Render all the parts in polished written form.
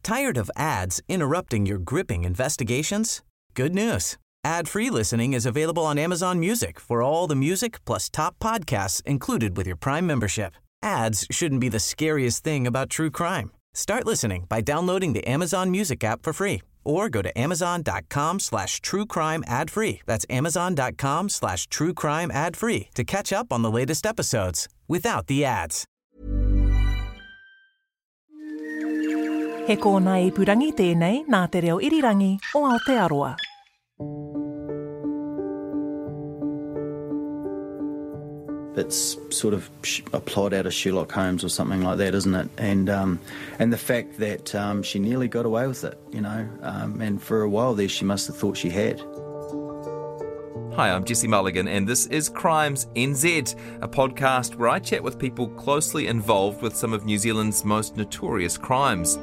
Tired of ads interrupting your gripping investigations? Good news. Ad-free listening is available on Amazon Music for all the music plus top podcasts included with your Prime membership. Ads shouldn't be the scariest thing about true crime. Start listening by downloading the Amazon Music app for free or go to amazon.com/truecrime ad-free. That's amazon.com/truecrime ad-free to catch up on the latest episodes without the ads. He kōna ipurangi tēnei nā te reo irirangi o Aotearoa. It's sort of a plot out of Sherlock Holmes or something like that, isn't it? And the fact that she nearly got away with it, and for a while there she must have thought she had. Hi, I'm Jesse Mulligan, and this is Crimes NZ, a podcast where I chat with people closely involved with some of New Zealand's most notorious crimes.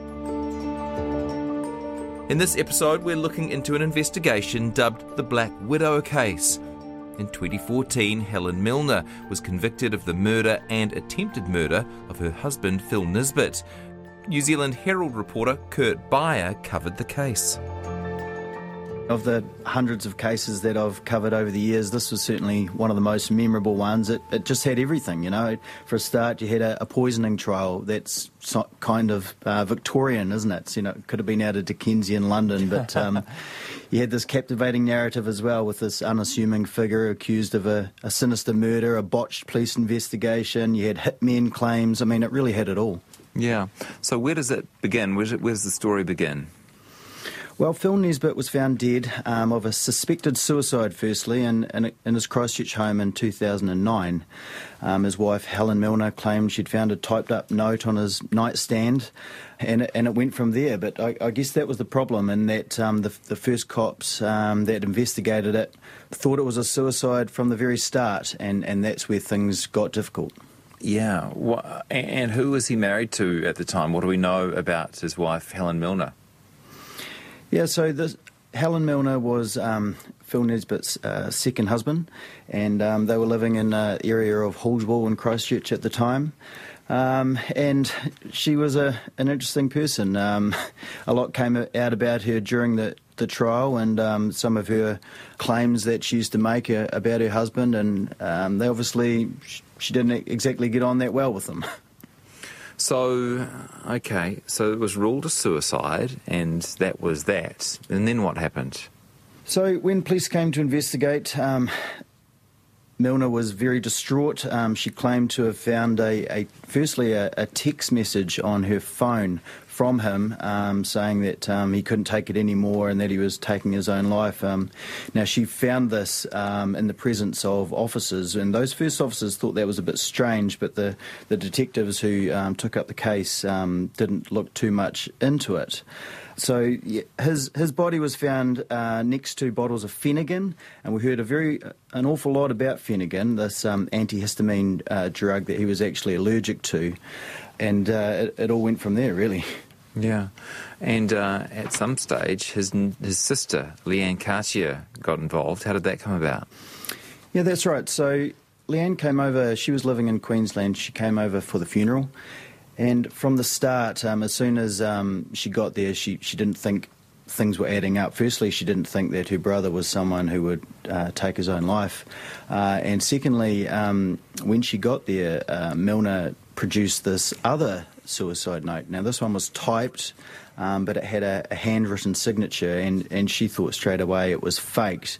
In this episode, we're looking into an investigation dubbed the Black Widow case. In 2014, Helen Milner was convicted of the murder and attempted murder of her husband, Phil Nisbet. New Zealand Herald reporter Kurt Beyer covered the case. Of the hundreds of cases that I've covered over the years, this was certainly one of the most memorable ones. It just had everything, For a start, you had a poisoning trial that's kind of Victorian, isn't it? It could have been out of Dickensian London, but you had this captivating narrative as well with this unassuming figure accused of a sinister murder, a botched police investigation. You had hitmen claims. I mean, it really had it all. Yeah. So where does it begin? Where does the story begin? Well, Phil Nisbet was found dead of a suspected suicide, firstly, in his Christchurch home in 2009. His wife, Helen Milner, claimed she'd found a typed-up note on his nightstand, and it went from there. But I guess that was the problem, in that the first cops that investigated it thought it was a suicide from the very start, and that's where things got difficult. Yeah. And who was he married to at the time? What do we know about his wife, Helen Milner? Yeah, so Helen Milner was Phil Nisbet's second husband, and they were living in an area of Hallswell in Christchurch at the time. And she was an interesting person. A lot came out about her during the trial, and some of her claims that she used to make about her husband, and they obviously, she didn't exactly get on that well with them. So it was ruled a suicide, and that was that. And then what happened? So when police came to investigate, Milner was very distraught. She claimed to have found firstly a text message on her phone from him saying that he couldn't take it anymore and that he was taking his own life. Now, she found this in the presence of officers, and those first officers thought that was a bit strange, but the detectives who took up the case didn't look too much into it. So his body was found next to bottles of Phenergan, and we heard an awful lot about Phenergan, this antihistamine drug that he was actually allergic to, and it all went from there, really. Yeah, and at some stage his sister, Leanne Cartier, got involved. How did that come about? Yeah, that's right. So Leanne came over, she was living in Queensland, she came over for the funeral. And from the start, as soon as she got there, she didn't think things were adding up. Firstly, she didn't think that her brother was someone who would take his own life. And secondly, when she got there, Milner produced this other suicide note. Now, this one was typed, but it had a handwritten signature, and she thought straight away it was faked.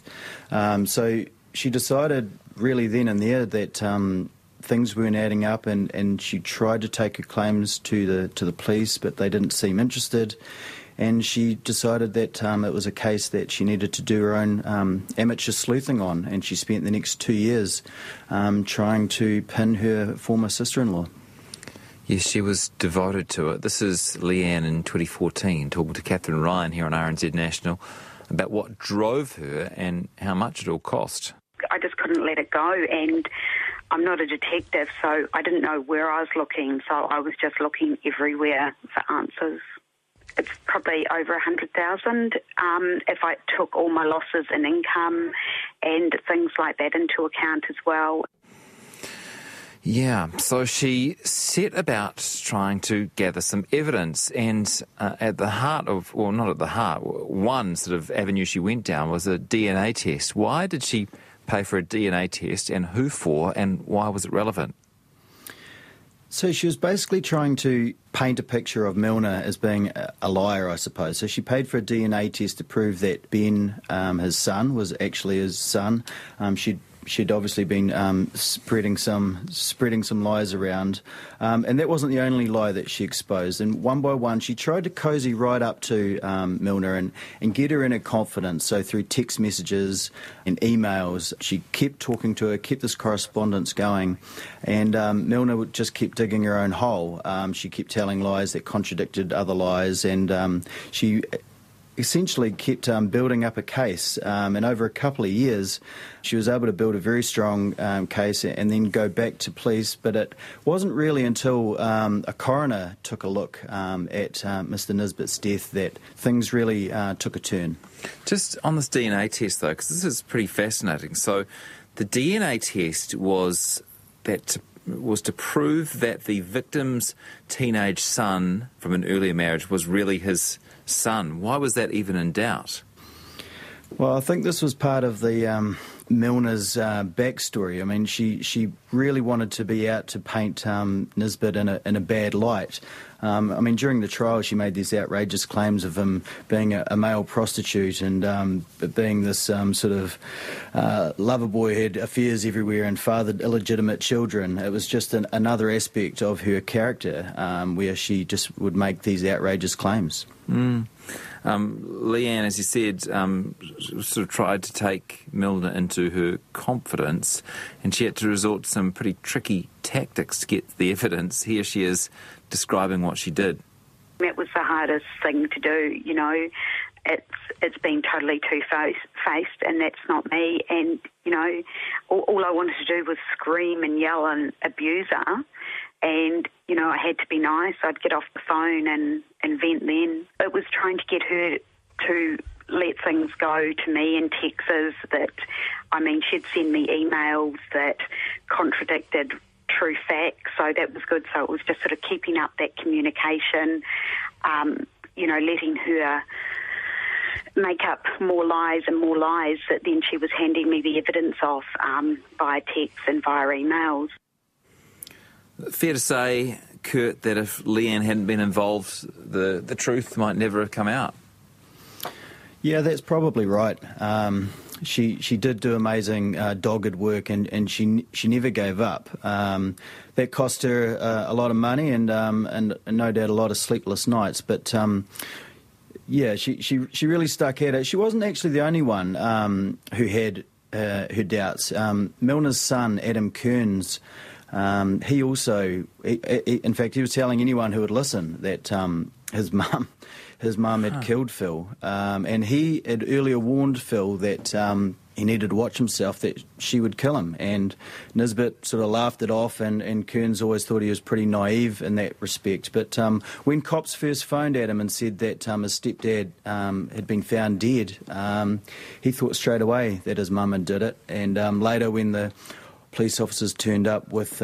So she decided really then and there that things weren't adding up, and she tried to take her claims to the police, but they didn't seem interested. And she decided that it was a case that she needed to do her own amateur sleuthing on, and she spent the next 2 years trying to pin her former sister-in-law. Yes, she was devoted to it. This is Leanne in 2014 talking to Catherine Ryan here on RNZ National about what drove her and how much it all cost. I just couldn't let it go, and I'm not a detective, so I didn't know where I was looking, so I was just looking everywhere for answers. It's probably over 100,000 if I took all my losses in income and things like that into account as well. Yeah, so she set about trying to gather some evidence, and at the heart of, well, not at the heart, one sort of avenue she went down was a DNA test. Why did she pay for a DNA test, and who for, and why was it relevant? So she was basically trying to paint a picture of Milner as being a liar, I suppose. So she paid for a DNA test to prove that Ben, his son, was actually his son. She'd obviously been spreading some lies around, and that wasn't the only lie that she exposed. And one by one, she tried to cozy right up to Milner and get her in her confidence. So through text messages and emails, she kept talking to her, kept this correspondence going, and Milner just kept digging her own hole. She kept telling lies that contradicted other lies, and she essentially kept building up a case, and over a couple of years she was able to build a very strong case and then go back to police. But it wasn't really until a coroner took a look at Mr Nisbet's death that things really took a turn. Just on this DNA test though, because this is pretty fascinating. So the DNA test was to prove that the victim's teenage son from an earlier marriage was really his son. Why was that even in doubt? Well, I think this was part of the Milner's backstory. I mean, she really wanted to be out to paint Nisbet in a bad light. I mean, during the trial, she made these outrageous claims of him being a male prostitute and being this sort of lover boy who had affairs everywhere and fathered illegitimate children. It was just another aspect of her character where she just would make these outrageous claims. Leanne, as you said, sort of tried to take Milner into her confidence, and she had to resort to some pretty tricky tactics to get the evidence. Here she is describing what she did. That was the hardest thing to do, you know. It's been totally two-faced, and that's not me. And, you know, all I wanted to do was scream and yell and abuse her. And, you know, I had to be nice. I'd get off the phone and vent then. It was trying to get her to let things go to me in Texas that, I mean, she'd send me emails that contradicted true facts, so that was good. So it was just sort of keeping up that communication, you know, letting her make up more lies that then she was handing me the evidence of via text and via emails. Fair to say, Kurt, that if Leanne hadn't been involved, the truth might never have come out. Yeah, that's probably right. She did do amazing dogged work, and she never gave up. That cost her a lot of money and no doubt a lot of sleepless nights. But yeah, she really stuck at it. She wasn't actually the only one who had her doubts. Milner's son, Adam Kearns, he also, in fact, he was telling anyone who would listen that his mum had killed Phil, and he had earlier warned Phil that he needed to watch himself, that she would kill him. And Nisbet sort of laughed it off, and Kearns always thought he was pretty naive in that respect. But when cops first phoned Adam and said that his stepdad had been found dead, he thought straight away that his mum had did it. And later, when the police officers turned up with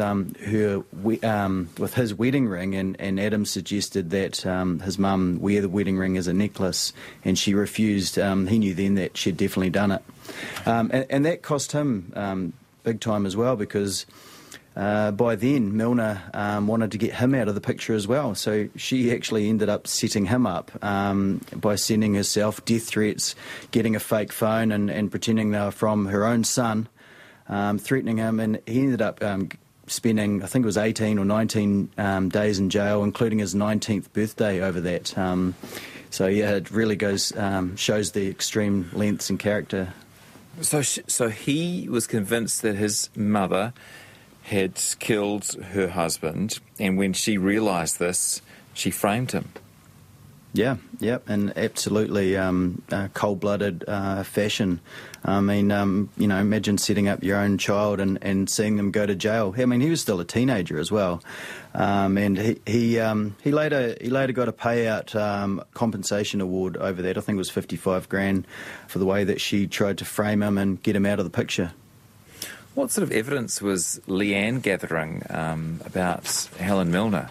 with his wedding ring, and Adam suggested that his mum wear the wedding ring as a necklace, and she refused. He knew then that she'd definitely done it, and that cost him big time as well, because by then Milner wanted to get him out of the picture as well. So she actually ended up setting him up by sending herself death threats, getting a fake phone, and pretending they were from her own son. Threatening him, and he ended up spending, I think it was 18 or 19 days in jail, including his 19th birthday over that. So yeah, it really shows the extreme lengths and character. So he was convinced that his mother had killed her husband, and when she realised this, she framed him. Yeah, in absolutely cold-blooded fashion. I mean, you know, imagine setting up your own child and seeing them go to jail. I mean, he was still a teenager as well, and he later got a payout compensation award over that. I think it was $55,000 for the way that she tried to frame him and get him out of the picture. What sort of evidence was Leanne gathering about Helen Milner?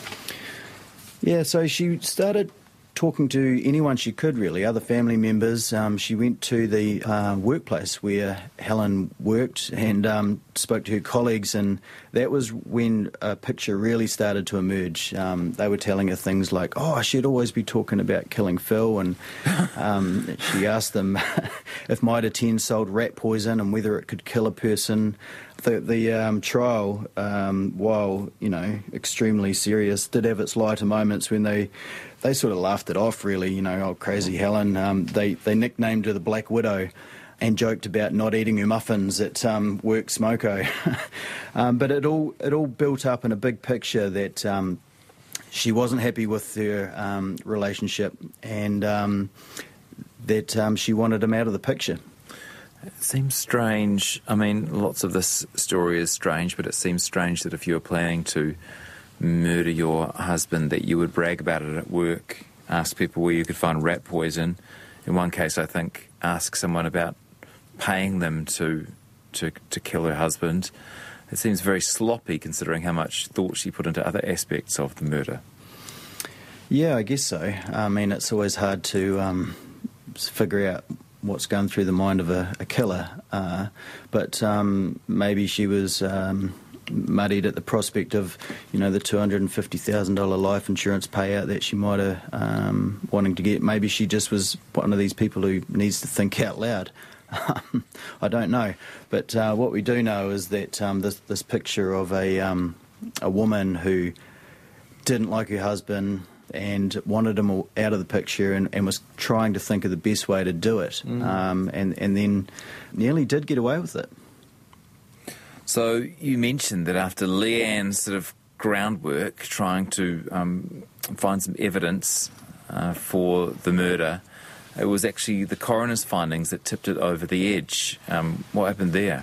Yeah, so she started talking to anyone she could, really, other family members. She went to the workplace where Helen worked and spoke to her colleagues, and that was when a picture really started to emerge. They were telling her things like, oh, she'd always be talking about killing Phil, and she asked them if Mitre 10 sold rat poison and whether it could kill a person. The trial, while, extremely serious, did have its lighter moments when they sort of laughed it off, really, oh, crazy Helen. They nicknamed her the Black Widow and joked about not eating her muffins at work smoko. But it all built up in a big picture that she wasn't happy with her relationship and that she wanted him out of the picture. It seems strange. I mean, lots of this story is strange, but it seems strange that if you were planning to murder your husband, that you would brag about it at work, ask people where you could find rat poison. In one case, I think, ask someone about paying them to kill her husband. It seems very sloppy considering how much thought she put into other aspects of the murder. Yeah, I guess so. I mean, it's always hard to figure out what's going through the mind of a killer, but maybe she was muddied at the prospect of, the $250,000 life insurance payout that she might have wanting to get. Maybe she just was one of these people who needs to think out loud. I don't know, but what we do know is that this picture of a woman who didn't like her husband and wanted him out of the picture and was trying to think of the best way to do it, and then nearly did get away with it. So you mentioned that after Leanne's sort of groundwork, trying to find some evidence for the murder, it was actually the coroner's findings that tipped it over the edge. What happened there?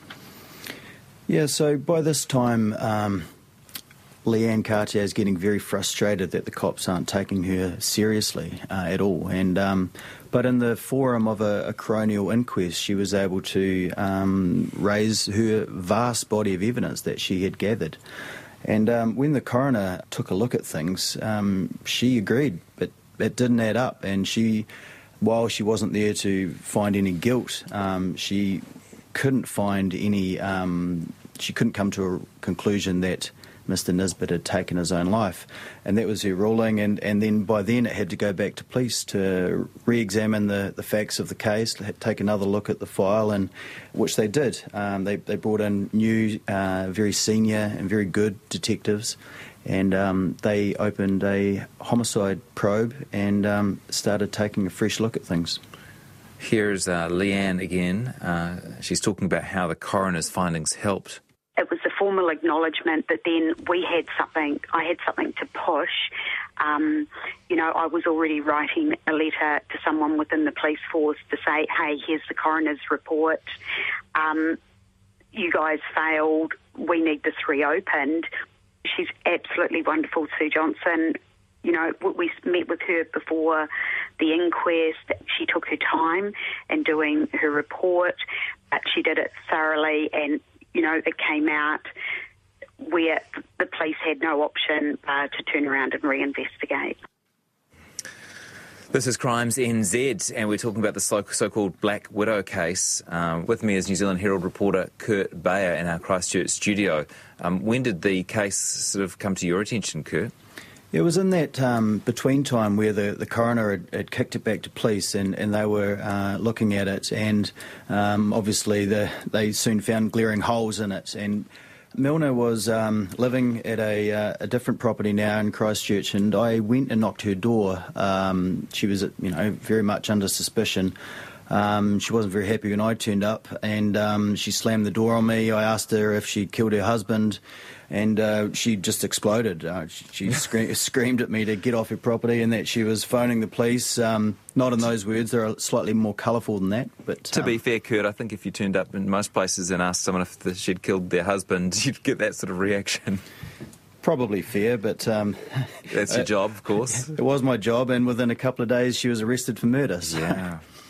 Yeah, so by this time, Leanne Cartier is getting very frustrated that the cops aren't taking her seriously at all. And but in the forum of a coronial inquest, she was able to raise her vast body of evidence that she had gathered. And when the coroner took a look at things, she agreed, but it didn't add up. And while she wasn't there to find any guilt, she couldn't find any. She couldn't come to a conclusion that Mr. Nisbet had taken his own life, and that was her ruling. And then by then it had to go back to police to re-examine the facts of the case, take another look at the file, and which they did. They brought in new, very senior and very good detectives, and they opened a homicide probe and started taking a fresh look at things. Here's Leanne again. She's talking about how the coroner's findings helped. It was a formal acknowledgement that then I had something to push. I was already writing a letter to someone within the police force to say, hey, here's the coroner's report. You guys failed. We need this reopened. She's absolutely wonderful, Sue Johnson. We met with her before the inquest. She took her time in doing her report, but she did it thoroughly, and it came out where the police had no option to turn around and reinvestigate. This is Crimes NZ, and we're talking about the so-called Black Widow case. With me is New Zealand Herald reporter Kurt Bayer in our Christchurch studio. When did the case sort of come to your attention, Kurt? It was in that between time where the coroner had kicked it back to police and they were looking at it, and obviously they soon found glaring holes in it. And Milner was living at a different property now in Christchurch, and I went and knocked her door. She was very much under suspicion. She wasn't very happy when I turned up, and she slammed the door on me. I asked her if she'd killed her husband, and she just exploded. She screamed at me to get off her property and that she was phoning the police. Not in those words, they're slightly more colourful than that. But to be fair, Kurt, I think if you turned up in most places and asked someone if she'd killed their husband, you'd get that sort of reaction. Probably fair, but that's your job, of course. It was my job, and within a couple of days she was arrested for murder. So. Yeah.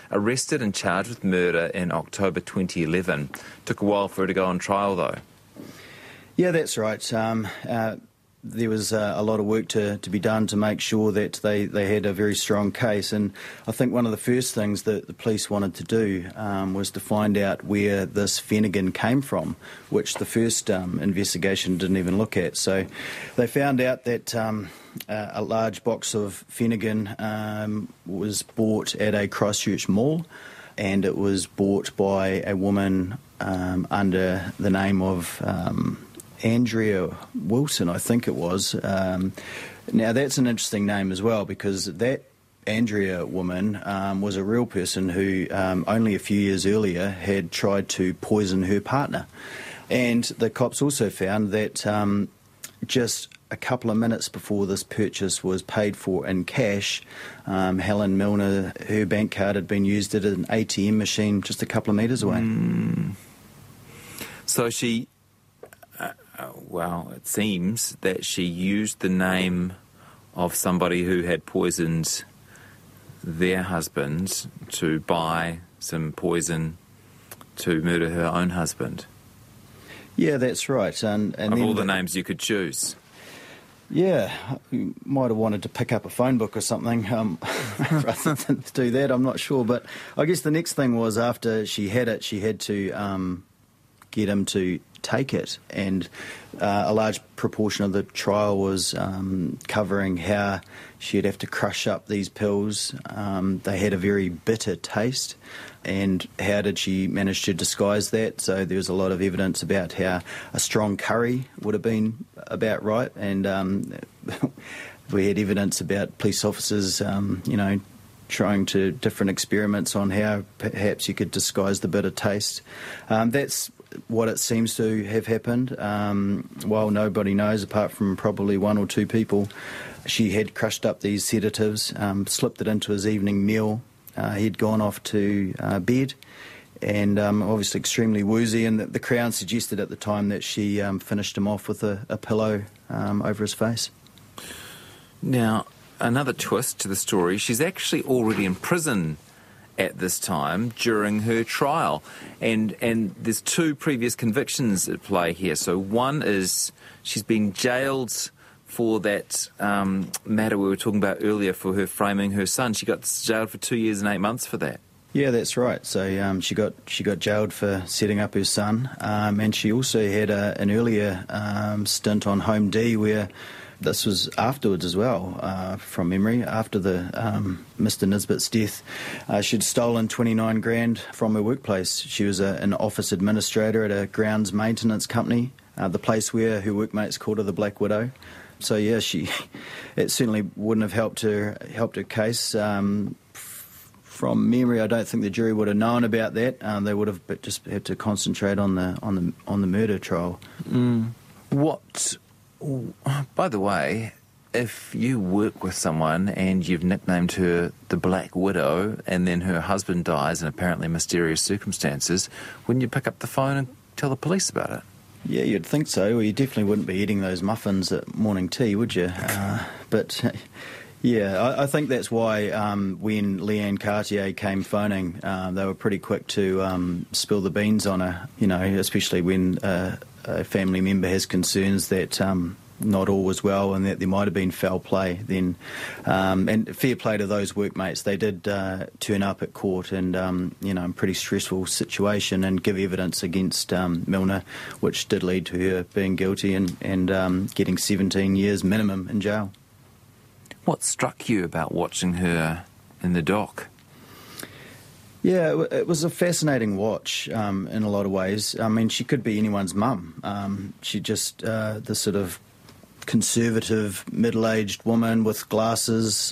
arrested and charged with murder in October 2011. Took a while for her to go on trial, though. Yeah, that's right. There was a lot of work to be done to make sure that they had a very strong case. And I think one of the first things that the police wanted to do was to find out where this Finnegan came from, which the first investigation didn't even look at. So they found out that a large box of Finnegan was bought at a Christchurch mall, and it was bought by a woman under the name of Andrea Wilson, I think it was. Now, that's an interesting name as well, because that Andrea woman was a real person who only a few years earlier had tried to poison her partner. And the cops also found that just a couple of minutes before this purchase was paid for in cash, Helen Milner, her bank card had been used at an ATM machine just a couple of metres away. So she... well, it seems that she used the name of somebody who had poisoned their husband to buy some poison to murder her own husband. Yeah, that's right. And of then all the names you could choose. Yeah, you might have wanted to pick up a phone book or something rather than do that, I'm not sure. But I guess the next thing was, after she had it, she had to get him to take it, and a large proportion of the trial was covering how she'd have to crush up these pills. They had a very bitter taste, and how did she manage to disguise that? So there was a lot of evidence about how a strong curry would have been about right, and we had evidence about police officers, trying to different experiments on how perhaps you could disguise the bitter taste. That's what it seems to have happened. While nobody knows, apart from probably one or two people, she had crushed up these sedatives, slipped it into his evening meal. He'd gone off to bed, and obviously extremely woozy, and the Crown suggested at the time that she finished him off with a pillow over his face. Now, another twist to the story, she's actually already in prison at this time during her trial, and there's two previous convictions at play here. So one is she's been jailed for that matter we were talking about earlier, for her framing her son. She got jailed for 2 years and 8 months for that. Yeah, that's right. So she got jailed for setting up her son, and she also had an earlier stint on Home D, where this was afterwards as well, from memory, after the Mr. Nisbet's death. She'd stolen 29 grand from her workplace. She was an office administrator at a grounds maintenance company, the place where her workmates called her the Black Widow. So yeah, it certainly wouldn't have helped her case. From memory, I don't think the jury would have known about that. They would have just had to concentrate on the murder trial. What? By the way, if you work with someone and you've nicknamed her the Black Widow, and then her husband dies in apparently mysterious circumstances, wouldn't you pick up the phone and tell the police about it? Yeah, you'd think so. Well, you definitely wouldn't be eating those muffins at morning tea, would you? But yeah, I think that's why when Leanne Cartier came phoning, they were pretty quick to spill the beans on her, especially when a family member has concerns that not all was well and that there might have been foul play. Then, and fair play to those workmates, they did turn up at court and, a pretty stressful situation, and give evidence against Milner, which did lead to her being guilty and getting 17 years minimum in jail. What struck you about watching her in the dock? Yeah, it was a fascinating watch in a lot of ways. I mean, she could be anyone's mum. She just, the sort of conservative, middle-aged woman with glasses.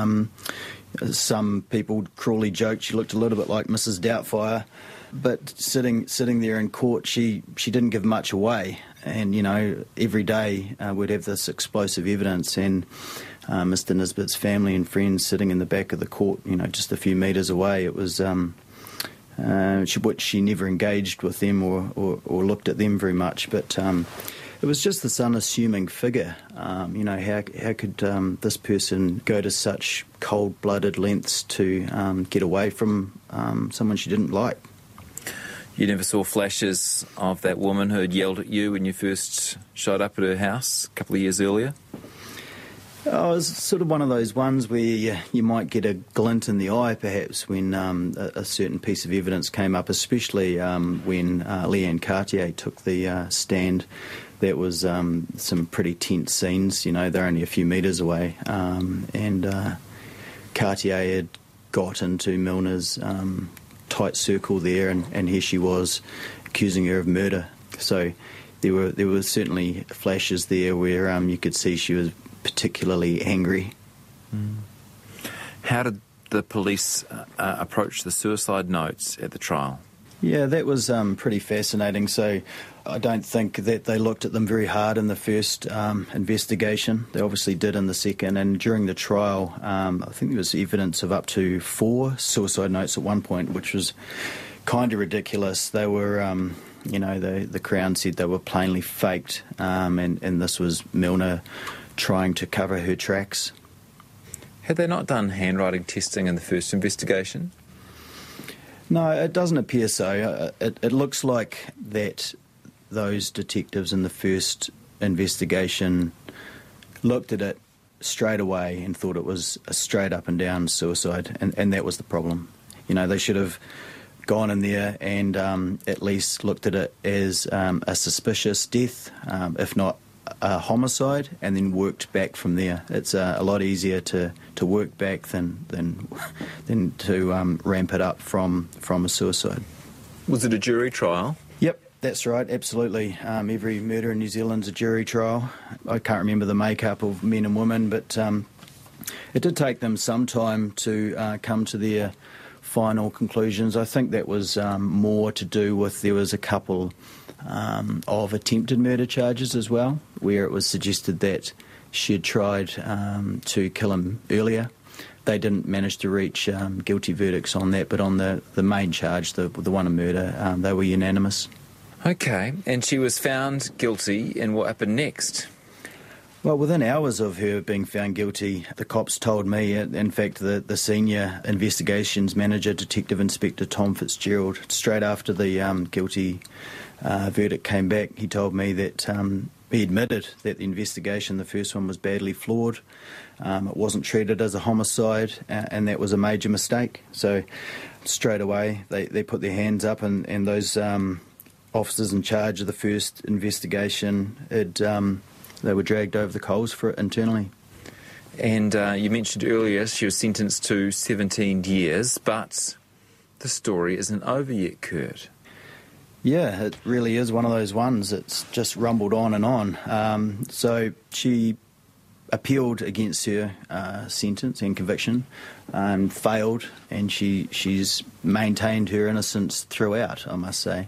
Some people cruelly joked she looked a little bit like Mrs. Doubtfire. But sitting there in court, she didn't give much away. And, every day we'd have this explosive evidence, and Mr. Nisbet's family and friends sitting in the back of the court, just a few metres away. It was she never engaged with them or looked at them very much. But It was just this unassuming figure. How could this person go to such cold-blooded lengths to get away from someone she didn't like? You never saw flashes of that woman who had yelled at you when you first showed up at her house a couple of years earlier? Oh, it was sort of one of those ones where you might get a glint in the eye, perhaps, when a certain piece of evidence came up, especially when Leanne Cartier took the stand. That was some pretty tense scenes. They're only a few metres away, and Cartier had got into Milner's tight circle there, and here she was accusing her of murder. So there were certainly flashes there where you could see she was particularly angry. How did the police approach the suicide notes at the trial? Yeah, that was pretty fascinating. So I don't think that they looked at them very hard in the first investigation. They obviously did in the second, and during the trial, I think there was evidence of up to 4 suicide notes at one point, which was kind of ridiculous. They were, the Crown said they were plainly faked, and this was Milner trying to cover her tracks. Had they not done handwriting testing in the first investigation? No, it doesn't appear so. It looks like that those detectives in the first investigation looked at it straight away and thought it was a straight up and down suicide, and that was the problem. They should have gone in there and at least looked at it as a suspicious death, if not a homicide, and then worked back from there. It's a lot easier to work back than to ramp it up from a suicide. Was it a jury trial? Yep, that's right, absolutely. Every murder in New Zealand's a jury trial. I can't remember the makeup of men and women, but it did take them some time to come to their final conclusions. I think that was more to do with there was a couple of attempted murder charges as well, where it was suggested that she had tried to kill him earlier. They didn't manage to reach guilty verdicts on that, but on the main charge, the one of murder, they were unanimous. Okay, and she was found guilty, and what happened next? Well, within hours of her being found guilty, the cops told me, in fact, the senior investigations manager, Detective Inspector Tom Fitzgerald, straight after the guilty verdict came back, he told me that he admitted that the investigation, the first one, was badly flawed. It wasn't treated as a homicide, and that was a major mistake. So straight away they put their hands up, and those officers in charge of the first investigation they were dragged over the coals for it internally. And you mentioned earlier she was sentenced to 17 years, but the story isn't over yet, Kurt. Yeah, it really is one of those ones. It's just rumbled on and on. So she appealed against her sentence and conviction, failed, and she's maintained her innocence throughout, I must say.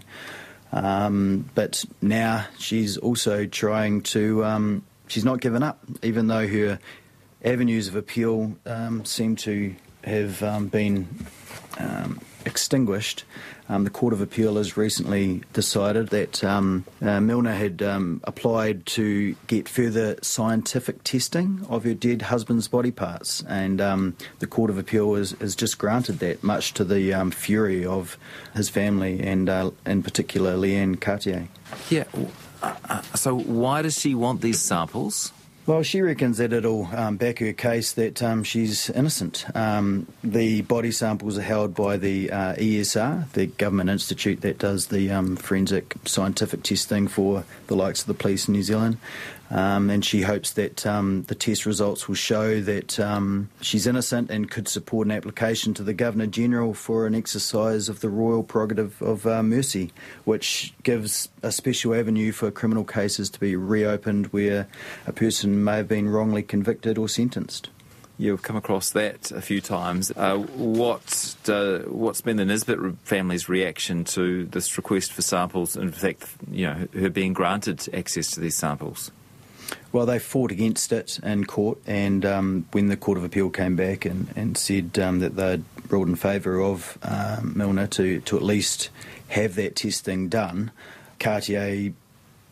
But now she's also trying to, she's not given up, even though her avenues of appeal seem to have been extinguished. The Court of Appeal has recently decided that Milner had applied to get further scientific testing of her dead husband's body parts, and the Court of Appeal has just granted that, much to the fury of his family and in particular Leanne Cartier. Yeah, so why does she want these samples? Well, she reckons that it'll back her case that she's innocent. The body samples are held by the ESR, the government institute that does the forensic scientific testing for the likes of the police in New Zealand. And she hopes that the test results will show that she's innocent and could support an application to the Governor-General for an exercise of the royal prerogative of mercy, which gives a special avenue for criminal cases to be reopened where a person may have been wrongly convicted or sentenced. You've come across that a few times. What's been the Nisbet family's reaction to this request for samples, and in fact, her being granted access to these samples? Well, they fought against it in court, and when the Court of Appeal came back and said that they'd ruled in favour of Milner to at least have that testing done, Cartier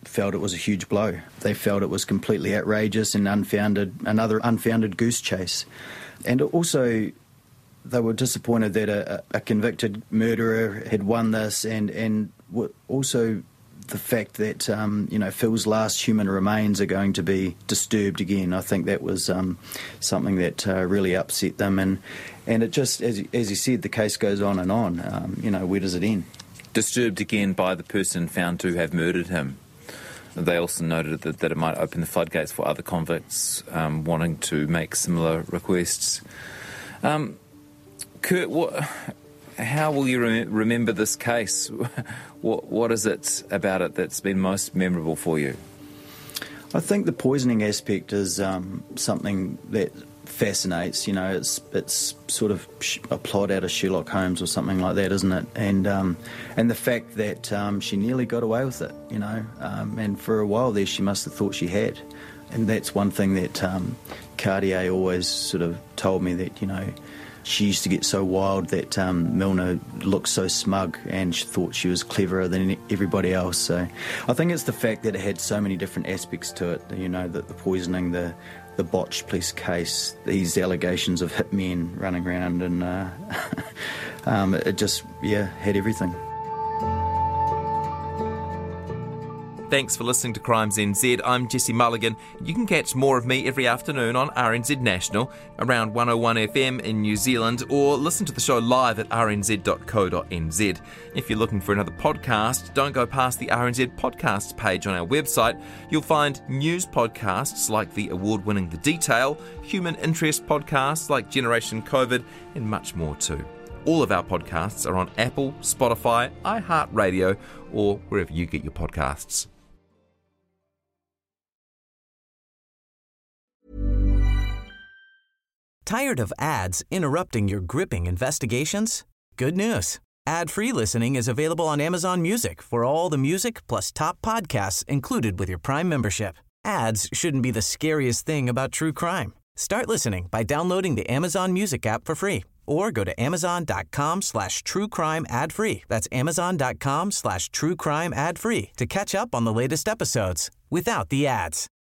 felt it was a huge blow. They felt it was completely outrageous and another unfounded goose chase. And also, they were disappointed that a convicted murderer had won this, and also the fact that Phil's last human remains are going to be disturbed again. I think that was something that really upset them, and it just, as you said, the case goes on and on. Where does it end? Disturbed again by the person found to have murdered him. They also noted that it might open the floodgates for other convicts wanting to make similar requests. Kurt, how will you remember this case? What is it about it that's been most memorable for you? I think the poisoning aspect is something that fascinates. It's sort of a plot out of Sherlock Holmes or something like that, isn't it? And the fact that she nearly got away with it, and for a while there she must have thought she had. And that's one thing that Cartier always sort of told me, that, she used to get so wild that Milner looked so smug and she thought she was cleverer than everybody else. So I think it's the fact that it had so many different aspects to it, that the poisoning, the botched police case, these allegations of hitmen running around, and it just, had everything. Thanks for listening to Crimes NZ. I'm Jesse Mulligan. You can catch more of me every afternoon on RNZ National, around 101 FM in New Zealand, or listen to the show live at rnz.co.nz. If you're looking for another podcast, don't go past the RNZ podcasts page on our website. You'll find news podcasts like the award-winning The Detail, human interest podcasts like Generation COVID, and much more too. All of our podcasts are on Apple, Spotify, iHeartRadio, or wherever you get your podcasts. Tired of ads interrupting your gripping investigations? Good news. Ad-free listening is available on Amazon Music for all the music plus top podcasts included with your Prime membership. Ads shouldn't be the scariest thing about true crime. Start listening by downloading the Amazon Music app for free, or go to amazon.com/truecrime ad-free. That's amazon.com/truecrime ad-free to catch up on the latest episodes without the ads.